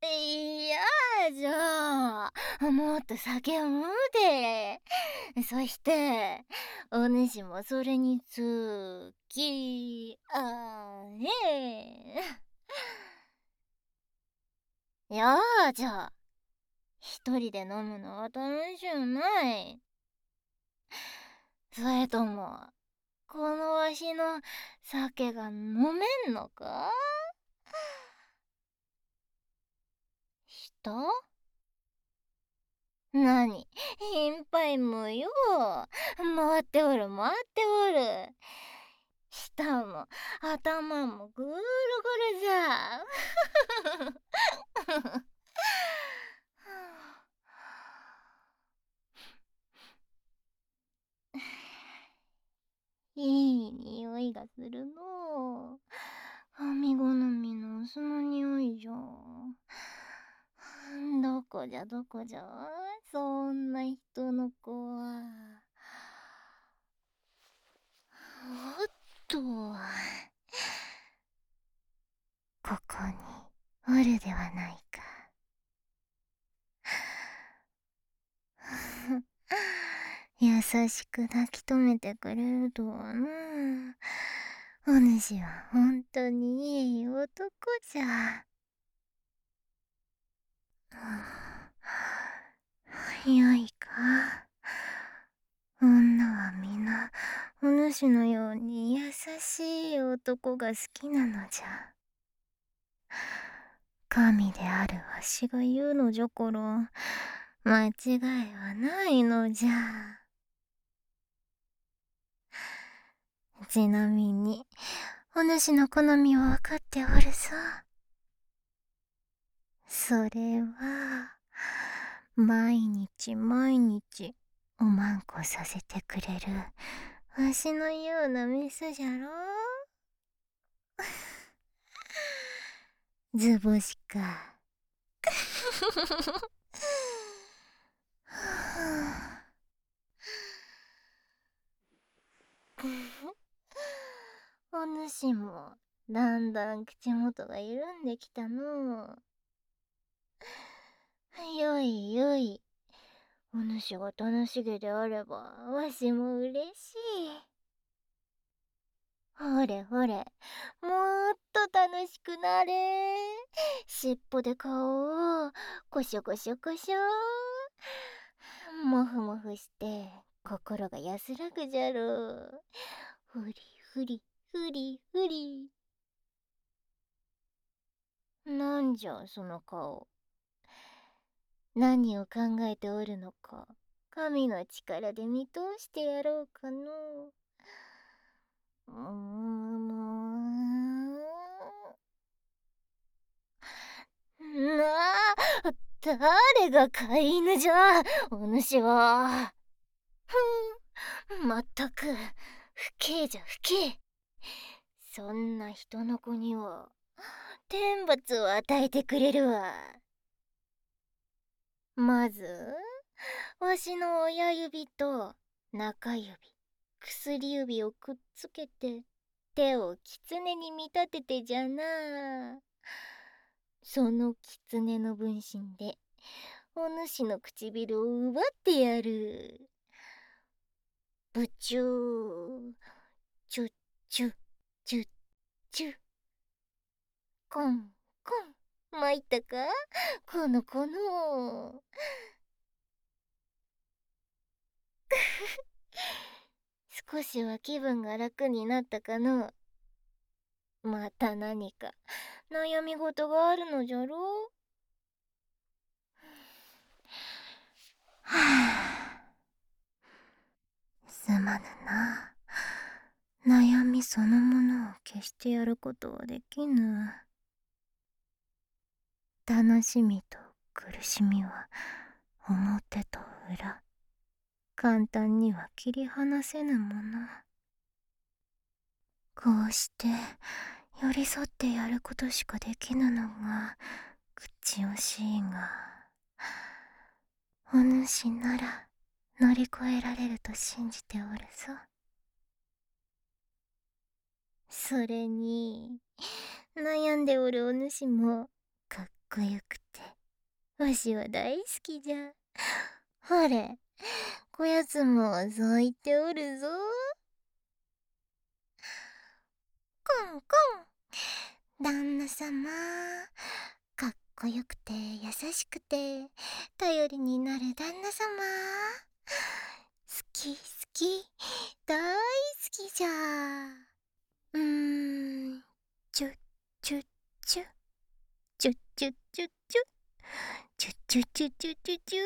いやじゃあ、もっと酒を飲むで。そして、お主もそれにつきあえ。やじゃあ、一人で飲むのは楽しゅうない。それとも、このわしの酒が飲めんのか？人？なに、心配無用。回っておる回っておる。舌も頭もぐるぐるじゃ。いい匂いがするのう。神好みの酢の匂いじゃ。どこじゃどこじゃ、そんな人の子は。おっと、ここにおるではないか。優しく抱き留めてくれるとはな。お主は本当にいい男じゃ。よいか。女は皆お主のように優しい男が好きなのじゃ。神であるわしが言うのじゃから間違いはないのじゃ。ちなみにお主の好みは分かっておるさ。それは毎日毎日おまんこさせてくれるわしのようなメスじゃろ。図星か。お主もだんだん口元が緩んできたのう。よいよい。お主が楽しげであればわしも嬉しい。ほれほれ、もっと楽しくなれ。尻尾で顔をコショコショコショ。もふもふして心が安らぐじゃろう。ふりふりふりふり。なんじゃその顔。何を考えておるのか、神の力で見通してやろうかの。なあ、誰が飼い犬じゃ、お主は。まったく、不敬じゃ不敬。そんな人の子には、天罰を与えてくれるわ。まず、わしの親指と中指、薬指をくっつけて、手を狐に見立ててじゃな。その狐の分身で、お主の唇を奪ってやる。ブチュー、チュッチュッチュッチュッ。コンコン、参ったか、この子の。少しは気分が楽になったかの。また何か悩み事があるのじゃろう。はあ、すまぬな。悩みそのものを消してやることはできぬ。楽しみと苦しみは表と裏、簡単には切り離せぬもの。こうして寄り添ってやることしかできぬのが口惜しいが、お主なら乗り越えられると信じておるぞ。それに悩んでおるお主もかっこよくてわしは大好きじゃ。ほれ、こやつもそう言っておるぞ。コンコン、旦那様、かっこよくて優しくて頼りになる旦那様、好き好き、大好きじゃ。チュッチュッチュッチュッチュッチュッチュッチュッチュッチュッチュッチュッチュ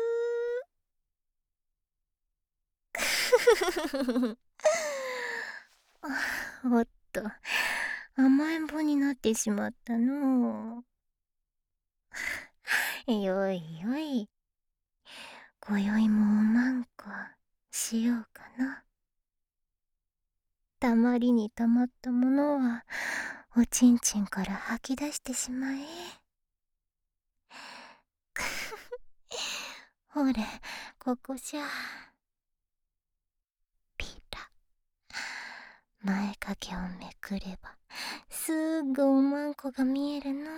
ーおっと、甘えん坊になってしまったのう。よいよい、今宵もおまんこしようかな。たまりにたまったものはおちんちんから吐き出してしまえ。ほれ、ここじゃ。ピラ、前掛けをめくればすぐおまんこが見えるの。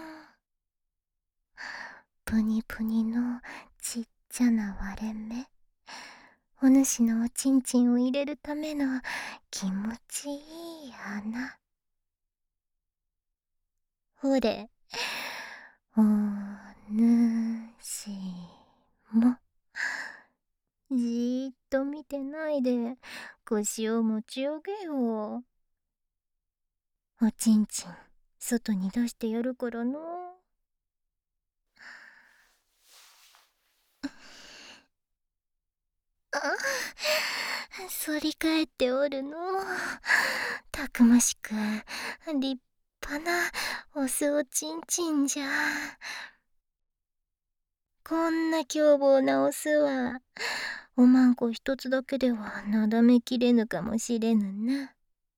ぷにぷにのちっちゃな割れ目、お主のおちんちんを入れるための気持ちいい穴。ほれ、おぬしもじーっと見てないで腰を持ち上げよう。おちんちん外に出してやるからの。あ、反り返っておるの。たくましく立派なオスおちんちんじゃ。こんな凶暴なオスはおまんこ一つだけではなだめきれぬかもしれぬな。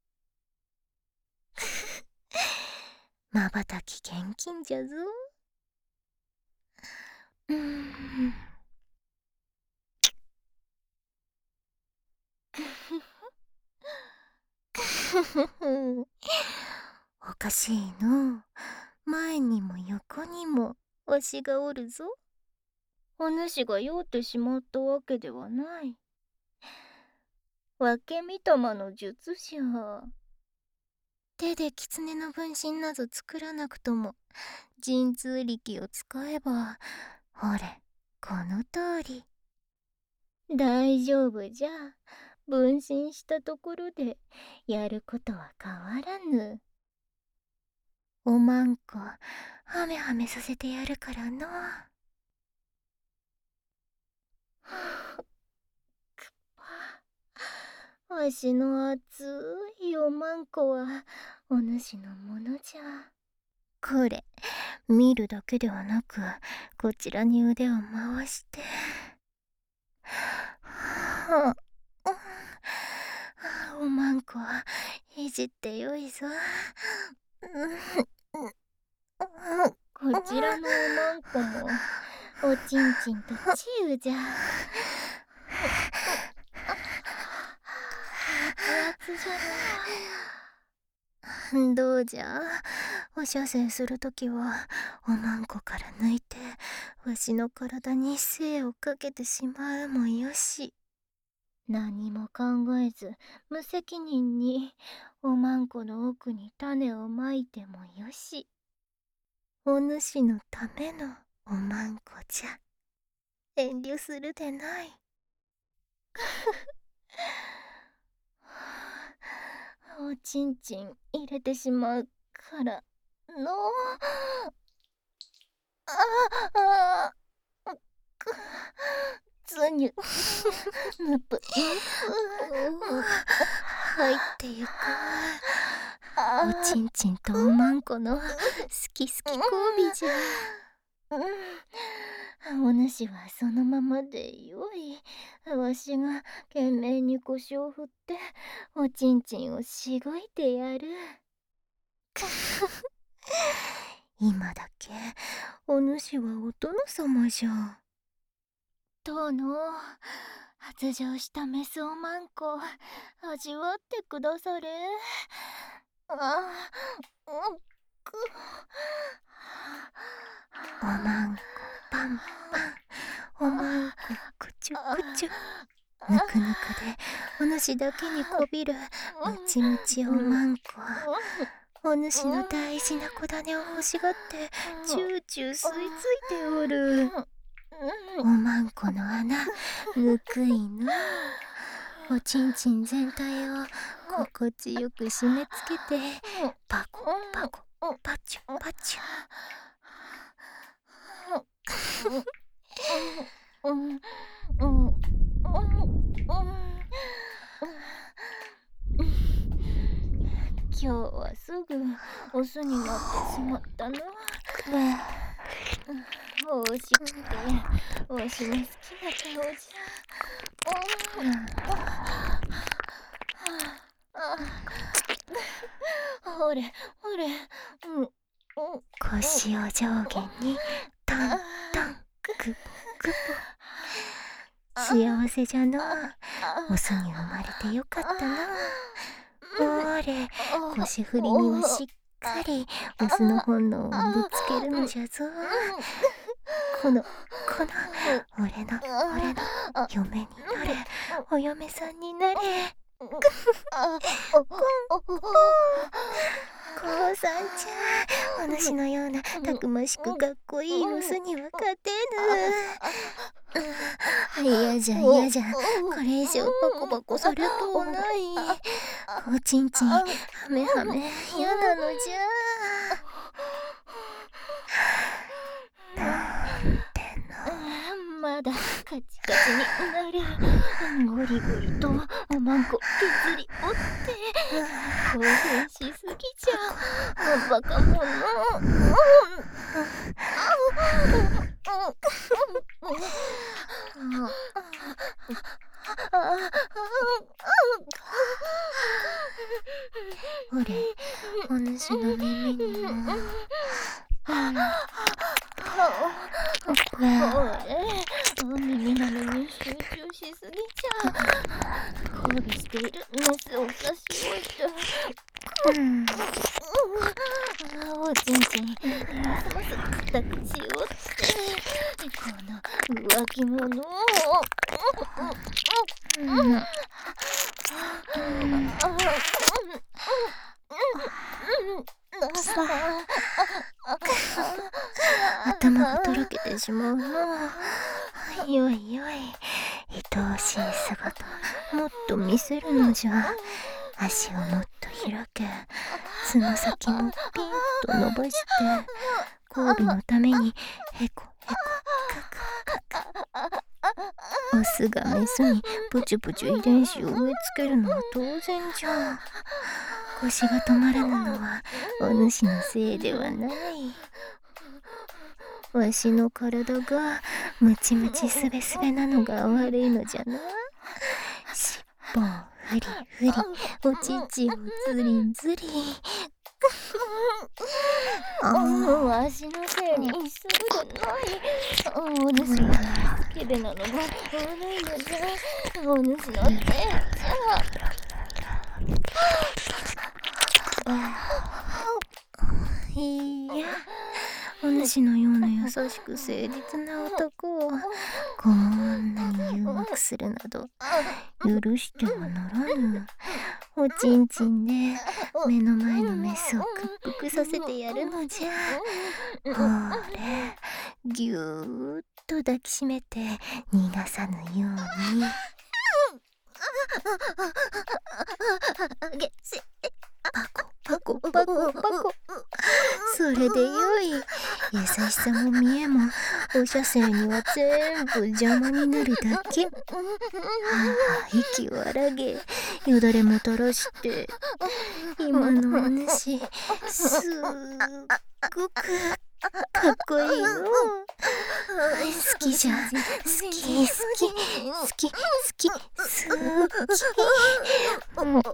まばたき厳禁じゃぞ。おかしいの。前にも横にもわしがおるぞ。お主が酔ってしまったわけではない。分け身玉の術じゃ。手で狐の分身など作らなくとも神通力を使えば、ほれ、この通り。大丈夫じゃ。分身したところでやることは変わらぬ。おまんこはめはめさせてやるからの。わしの熱いおまんこはお主のものじゃ。これ、見るだけではなくこちらに腕を回しておまんこいじってよいぞ。こちらのおまんこもおちんちんとチューじゃ。熱々じゃの。どうじゃ、お射精するときはおまんこから抜いてわしの体に精をかけてしまうもよし、何も考えず無責任におまんこの奥に種をまいてもよし、お主のためのおまんこじゃ。遠慮するでない。おちんちん入れてしまうからの。ああ、ずにゅむぷ入ってゆく。おちんちんとおまんこの好き好き交尾じゃ。お主はそのままでよい。わしが懸命に腰を振っておちんちんをしごいてやる。今だけお主はお殿様じゃ。殿、発情したメスおまんこ味わってくだされ。あ、くおまんこパンパン、おまんこくちゅくちゅ、ぬくぬくでお主だけにこびるむちむちおまんこ。お主の大事な子種を欲しがってチューチュー吸い付いておる。おまんこの穴ぬくいな。おちんちん全体を心地よく締め付けてパコパコパチュパチュ。今日はすぐオスになってしまったな。おいしくてわしの好きな顔じゃ。ほれほれ、腰を上下にタンタンクポクポ。幸せじゃな。オスに生まれてよかったな。ほれ、腰振りにはしっかりオスの本能をぶつけるのじゃぞ。この俺の嫁になれ、お嫁さんになれ。父さんちゃん、お主のようなたくましくかっこいいオスには勝てぬ。嫌じゃ嫌じゃ、これ以上パコパコされとうない。おちんちんはめはめ嫌なのじゃ。まだカチカチになる。ゴリゴリとおまんこ削り折って興奮しすぎちゃバカ者。ほれ、お主の耳にも耳なのに集中しすぎちゃ交尾しているメスを差し置いておちんちんますます形をってこの浮気者を頭がとろけてしまうな。よいよい、愛おしい姿もっと見せるのじゃ。足をもっと開け、つま先もピンと伸ばして交尾のためにへこへこカクカク。オスがメスにプチュプチュ遺伝子を植え付けるのは当然じゃ。腰が止まらぬのはお主のせいではない。わしの体がムチムチスベスベなのが悪いのじゃな。尻尾をフリフリ、お乳をズリズリ。わしのせいにするでない。お主が好きでなのが悪いのじゃ。お主のせいじゃ。いや、お主のような優しく誠実な男をこんなに誘惑するなど許してはならぬ。おちんちんで目の前のメスを屈服させてやるのじゃ。ほれ、ぎゅーっと抱きしめて逃がさぬように。パコパコパコパコ。それでよい。優しさも見えもお射精には全部邪魔になるだけ。息を荒げ、よだれも垂らして。今のお主すっごくかっこいいの。好きじゃ、好き好き好き好き好き。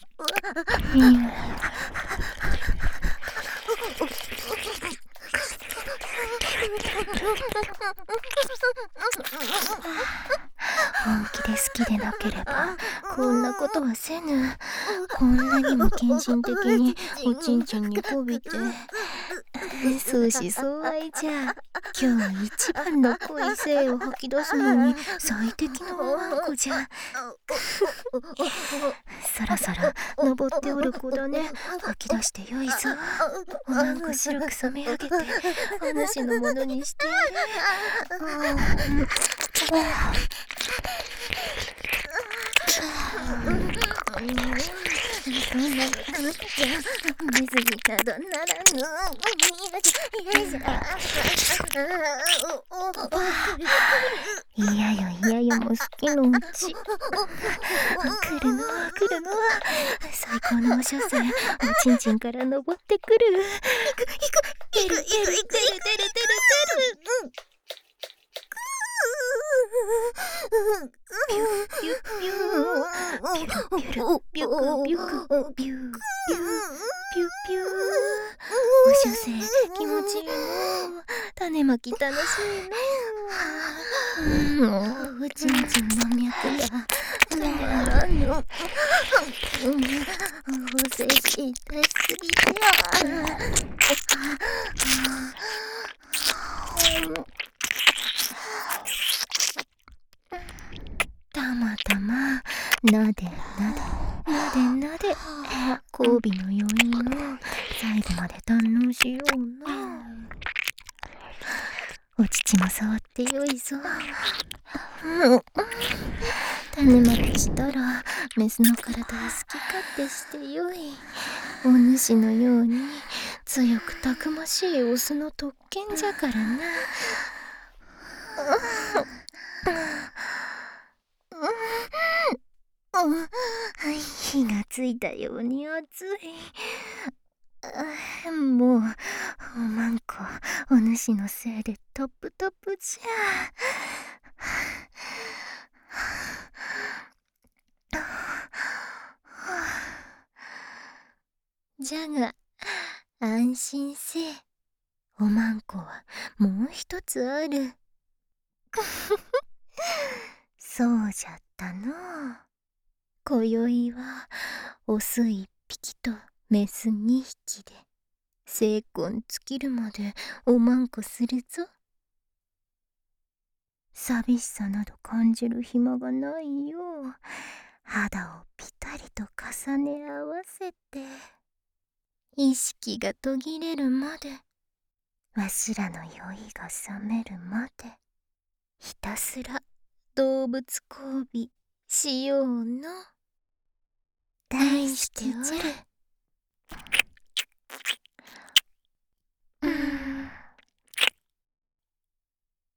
本気で好きでなければこんなことはせぬ。こんなにも献身的におちんちんにこびて相思相愛じゃ。今日一番の恋性を吐き出すのに最適のおわんこじゃ。そろそろ登っておる子だね。吐き出してよいぞ。おわんこ白く染め上げてお主のものにしてやれ。そんなことじゃネズミなどならぬ。いやよいやよも好きのうち。来るのは来るのは最高のお所作。おちんちんから登ってくる。てるてるてるてるてるてる。ピュピュピュピュルピュルピュクピュクピューピューピュピュー。お所作気持ちいいの。種まき楽しいの。おちんちんの脈が止まらぬ。おせし痛すぎじゃ。たまたまなで交尾の余韻を最後まで堪能しような。お乳も触ってよいぞ。種まきしたらメスの体を好き勝手してよい。お主のように強くたくましいオスの特権じゃからな。火がついたように熱い。もうおまんこお主のせいでトップトップじゃ。じゃが安心せえ。おまんこはもう一つある。そうじゃったのう。今宵はオス一匹とメス二匹で精魂尽きるまでおまんこするぞ。寂しさなど感じる暇がないよう肌をぴたりと重ね合わせて意識が途切れるまで、わしらの酔いが覚めるまでひたすら動物交尾しようの。題しておる。